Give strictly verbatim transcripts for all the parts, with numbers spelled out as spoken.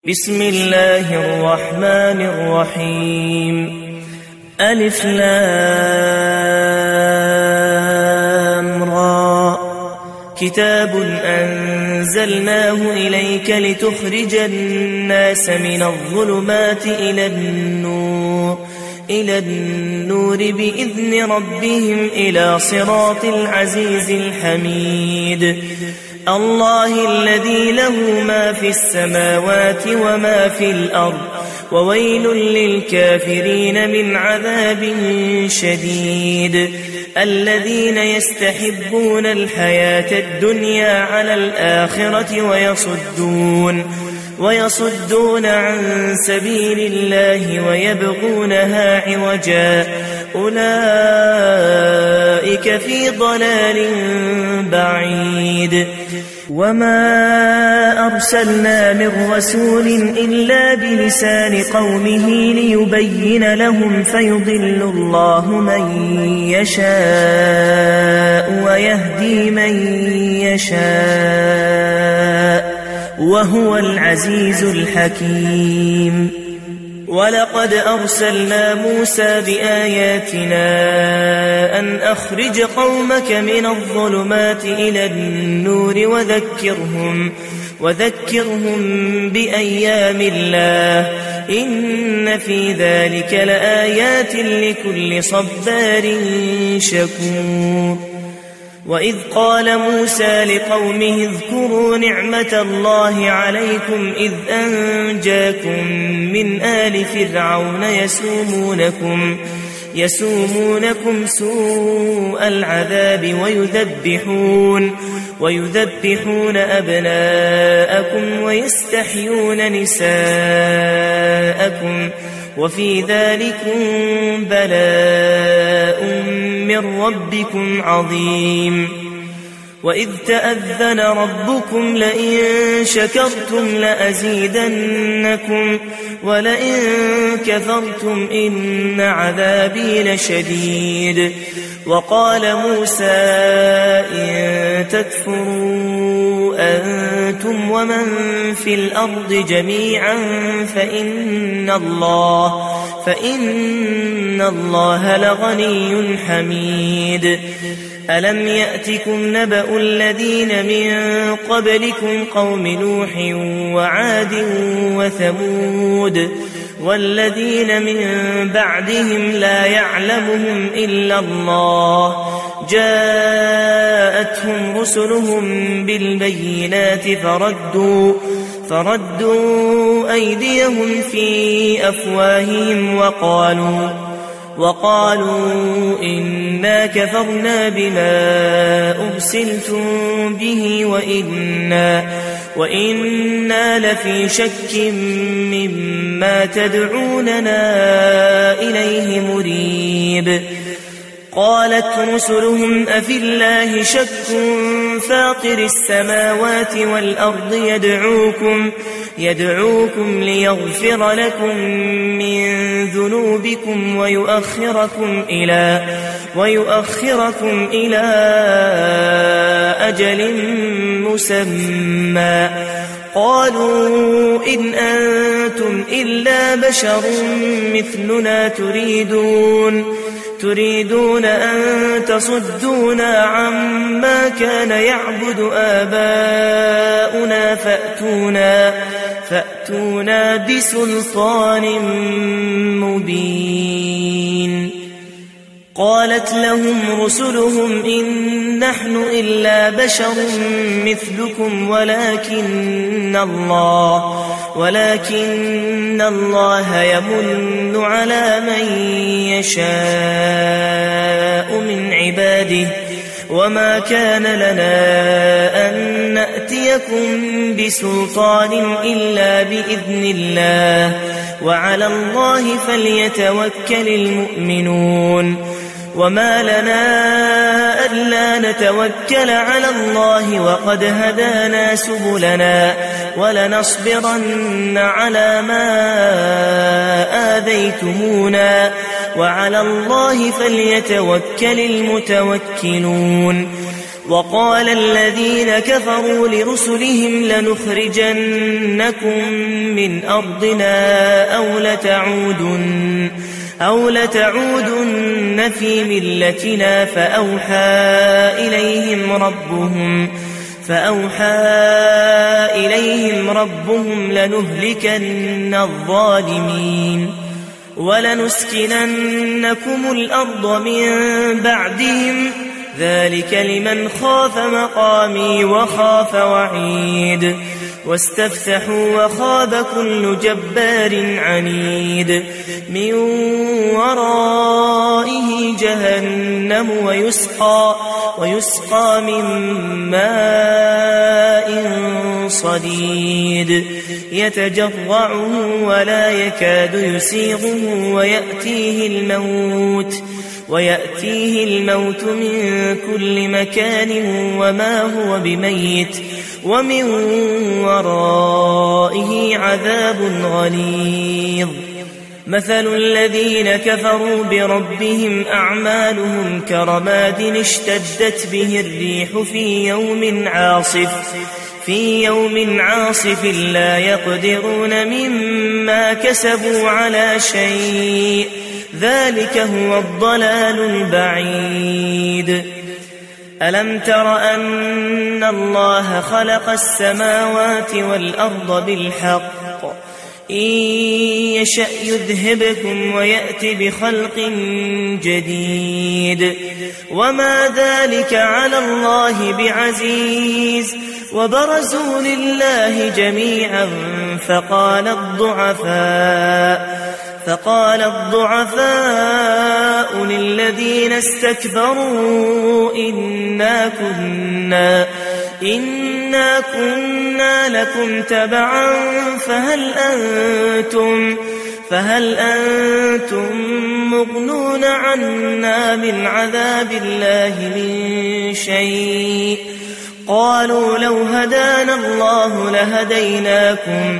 بسم الله الرحمن الرحيم. ألف لام را. كتاب أنزلناه إليك لتخرج الناس من الظلمات إلى النور إلى النور بإذن ربهم إلى صراط العزيز الحميد. الله الذي له ما في السماوات وما في الأرض وويل للكافرين من عذاب شديد. الذين يستحبون الحياة الدنيا على الآخرة ويصدون ويصدون عن سبيل الله ويبغونها عوجا أولئك في ضلال بعيد. وما أرسلنا من رسول إلا بلسان قومه ليبين لهم فيضل الله من يشاء ويهدي من يشاء وهو العزيز الحكيم. ولقد أرسلنا موسى بآياتنا أن أخرج قومك من الظلمات إلى النور وذكرهم, وذكرهم بأيام الله إن في ذلك لآيات لكل صبار شكور. وإذ قال موسى لقومه اذكروا نعمة الله عليكم إذ أنجاكم من آل فرعون يسومونكم, يسومونكم سوء العذاب ويذبحون, ويذبحون أبناءكم ويستحيون نساءكم وفي ذلكم بلاء من ربكم عظيم. وإذ تأذن ربكم لئن شكرتم لأزيدنكم ولئن كفرتم إن عذابي لشديد. وقال موسى إن تكفروا أنتم ومن في الأرض جميعا فإن الله, فإن الله لغني حميد. ألم يأتكم نبأ الذين من قبلكم قوم نوح وعاد وثمود والذين من بعدهم لا يعلمهم إلا الله جاءتهم رسلهم بالبينات فردوا, فردوا أيديهم في أفواههم وقالوا وقالوا إنا كفرنا بما أرسلتم به وإنا, وإنا لفي شك مما تدعوننا إليه مريب. قالت رسلهم أفي الله شك فاطر السماوات والأرض يدعوكم, يدعوكم ليغفر لكم من ذنوبكم ويؤخركم إلى, ويؤخركم إلى أجل مسمى. قالوا إن أنتم إلا بشر مثلنا تريدون تريدون أن تصدونا عما كان يعبد آباؤنا فأتونا, فأتونا بسلطان مبين. قالت لهم رسلهم إن نحن إلا بشر مثلكم ولكن الله, ولكن الله يمن على من يشاء من عباده وما كان لنا أن نأتيكم بسلطان إلا بإذن الله وعلى الله فليتوكل المؤمنون. وما لنا ألا نتوكل على الله وقد هدانا سبلنا ولنصبرن على ما آذيتمونا وعلى الله فليتوكل المتوكلون. وقال الذين كفروا لرسلهم لنخرجنكم من أرضنا أو لتعودن أو لتعودن في ملتنا فأوحى إليهم ربهم فأوحى إليهم ربهم لنهلكن الظالمين ولنسكننكم الأرض من بعدهم ذلك لمن خاف مقامي وخاف وعيد واستفتحوا وخاب كل جبار عنيد من ورائه جهنم ويسقى, ويسقى من ماء صديد يتجرعه ولا يكاد يسيغه ويأتيه الموت ويأتيه الموت من كل مكان وما هو بميت ومن ورائه عذاب غليظ مثل الذين كفروا بربهم أعمالهم كرماد اشتدت به الريح في يوم عاصف في يوم عاصف لا يقدرون مما كسبوا على شيء ذلك هو الضلال البعيد ألم تر أن الله خلق السماوات والأرض بالحق إن يشأ يذهبكم ويأت بخلق جديد وما ذلك على الله بعزيز وبرزوا لله جميعا فقال الضعفاء فقال الضعفاء للذين استكبروا إنا كنا إنا كنا لكم تبعا فهل أنتم فهل أنتم مغنون عنا من عذاب الله من شيء قالوا لو هدانا الله لهديناكم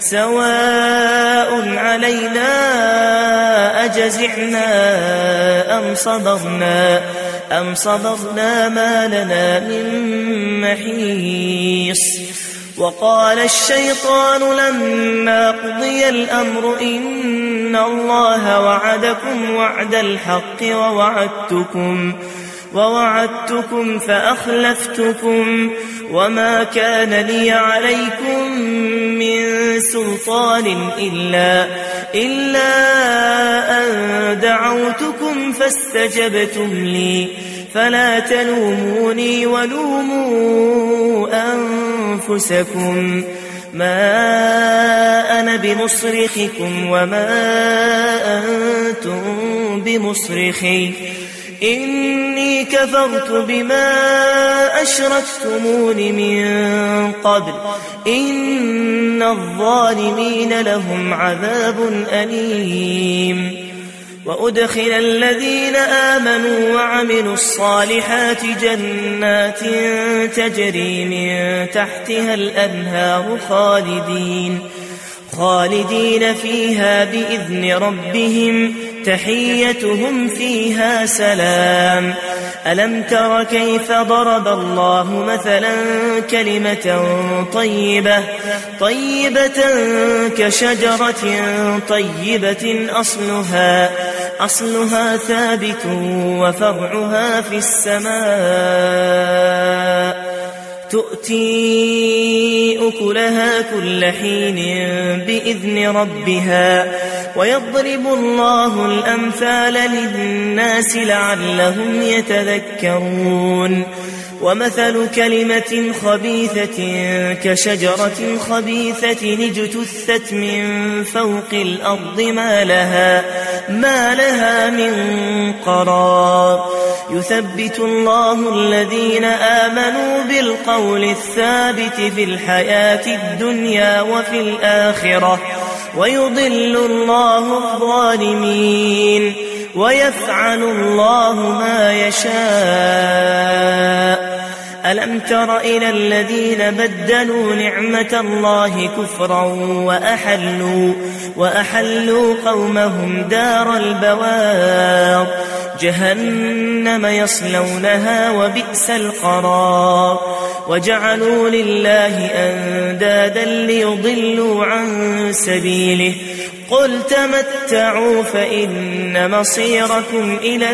سواء علينا أجزعنا أم صبرنا أم صبرنا ما لنا من محيص وقال الشيطان لما قضي الأمر إن الله وعدكم وعد الحق ووعدتكم ووعدتكم فأخلفتكم وما كان لي عليكم من سلطان إلا, إلا أن دعوتكم فاستجبتم لي فلا تلوموني ولوموا أنفسكم ما أنا بمصرخكم وما أنتم بمصرخي إني كفرت بما أشركتمون من قبل إن الظالمين لهم عذاب أليم وأدخل الذين آمنوا وعملوا الصالحات جنات تجري من تحتها الأنهار خالدين خالدين فيها بإذن ربهم تحيتهم فيها سلام ألم تر كيف ضرب الله مثلا كلمة طيبة طيبة كشجرة طيبة أصلها أصلها ثابت وفرعها في السماء تؤتي أكلها كل حين بإذن ربها ويضرب الله الأمثال للناس لعلهم يتذكرون ومثل كلمة خبيثة كشجرة خبيثة اجتثت من فوق الأرض ما لها, ما لها من قرار يثبت الله الذين آمنوا بالقول الثابت في الحياة الدنيا وفي الآخرة ويضل الله الظالمين ويفعل الله ما يشاء ألم تر إلى الذين بدلوا نعمة الله كفرا وأحلوا, وأحلوا قومهم دار البوار جهنم يصلونها وبئس القرار وجعلوا لله أندادا ليضلوا عن سبيله قل تمتعوا فإن مصيركم إلى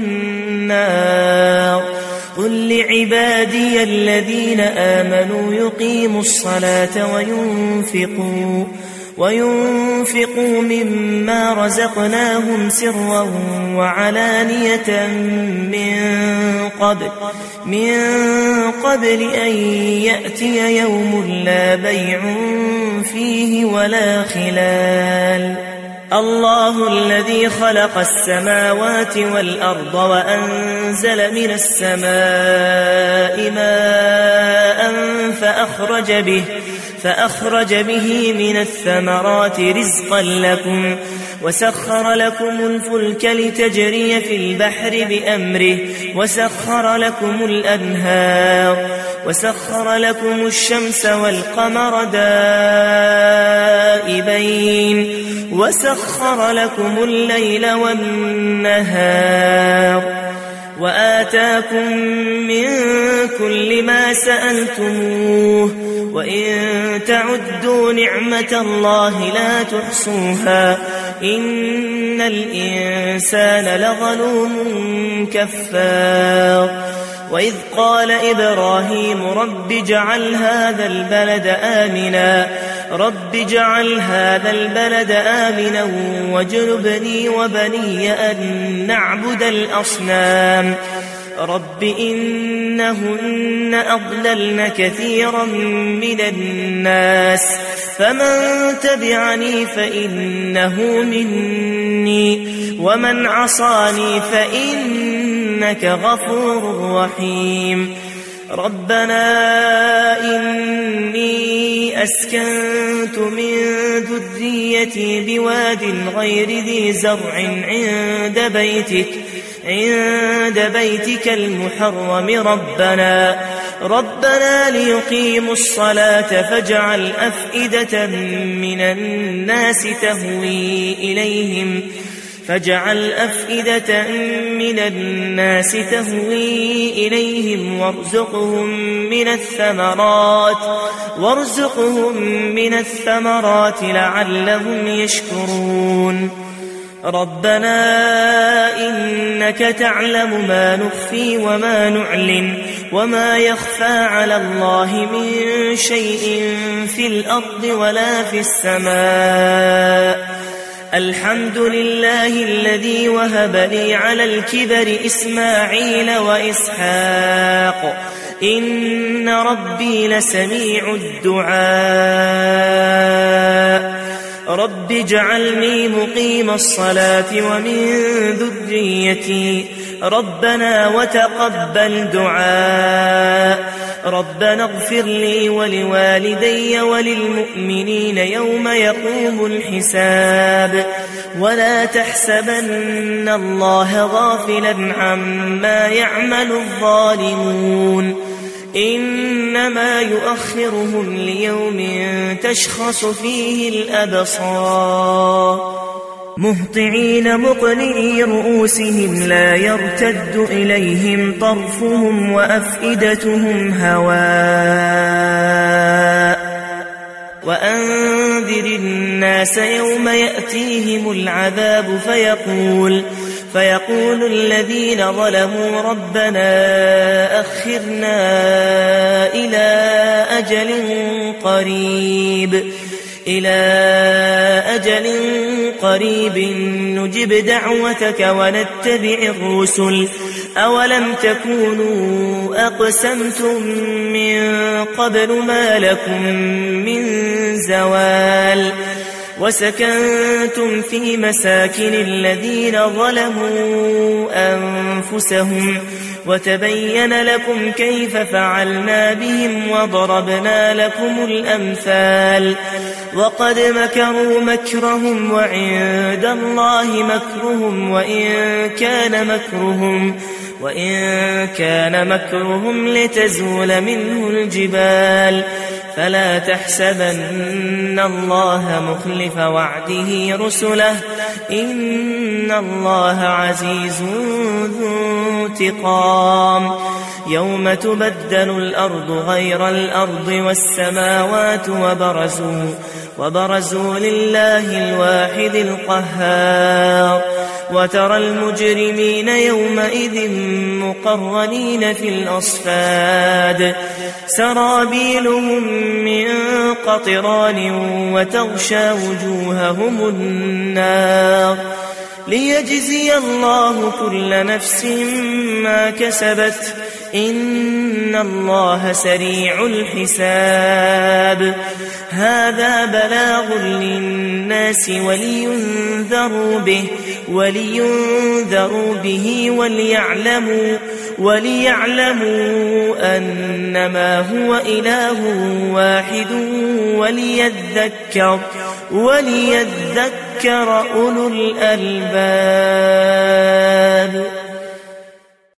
النار قل لعبادي الذين آمنوا يقيموا الصلاة وينفقوا وينفقوا مما رزقناهم سرا وعلانية من قبل من قبل أن يأتي يوم لا بيع فيه ولا خلال الله الذي خلق السماوات والأرض وأنزل من السماء ماء فأخرج به فأخرج به من الثمرات رزقا لكم وسخر لكم الفلك لتجري في البحر بأمره وسخر لكم الأنهار وسخر لكم الشمس والقمر دائبين وسخر لكم الليل والنهار وآتاكم من كل ما سألتموه وإن تعدوا نعمة الله لا تحصوها إن الإنسان لظلوم كفار وإذ قال إبراهيم رب اجعل هذا البلد آمنا رب اجعل هذا البلد آمنا واجنبني وبني أن نعبد الأصنام رب إنهن أضللن كثيرا من الناس فمن تبعني فإنه مني ومن عصاني فإنك غفور رحيم ربنا إني أسكنت من ذريتي بواد غير ذي زرع عند بيتك عند بيتك المحرم ربنا ربنا ليقيموا الصلاة فاجعل أفئدة من الناس تهوي إليهم فاجعل أفئدة من الناس تهوي إليهم وارزقهم من الثمرات وارزقهم من الثمرات لعلهم يشكرون ربنا إنك تعلم ما نخفي وما نعلن وما يخفى على الله من شيء في الأرض ولا في السماء الحمد لله الذي وهب لي على الكبر إسماعيل وإسحاق إن ربي لسميع الدعاء رب اجعلني مقيم الصلاة ومن ذريتي ربنا وتقبل دعاء ربنا اغفر لي ولوالدي وللمؤمنين يوم يقوم الحساب ولا تحسبن الله غافلا عما يعمل الظالمون إنما يؤخرهم ليوم تشخص فيه الأبصار مهطعين مقنعي رؤوسهم لا يرتد إليهم طرفهم وأفئدتهم هواء وأنذر الناس يوم يأتيهم العذاب فيقول فيقول الذين ظلموا ربنا أخرنا إلى أجل قريب إلى أجل قريب نجب دعوتك ونتبع الرسل أولم تكونوا أقسمتم من قبل ما لكم من زوال وسكنتم في مساكن الذين ظلموا أنفسهم وتبين لكم كيف فعلنا بهم وضربنا لكم الأمثال وقد مكروا مكرهم وعند الله مكرهم وإن كان مكرهم وإن كان مكرهم لتزول منه الجبال فلا تحسبن الله مخلف وعده رسله إن الله عزيز ذو انتقام يوم تبدل الأرض غير الأرض والسماوات وبرزوا, وبرزوا لله الواحد القهار وترى المجرمين يومئذ مقرنين في الأصفاد سرابيلهم من قطران وتغشى وجوههم النار ليجزي الله كل نفس ما كسبت إن الله سريع الحساب هذا بلاغ للناس ولينذروا به, ولينذروا به وليعلموا, وليعلموا أنما هو إله واحد وليذكر, وليذكر أولو الألباب.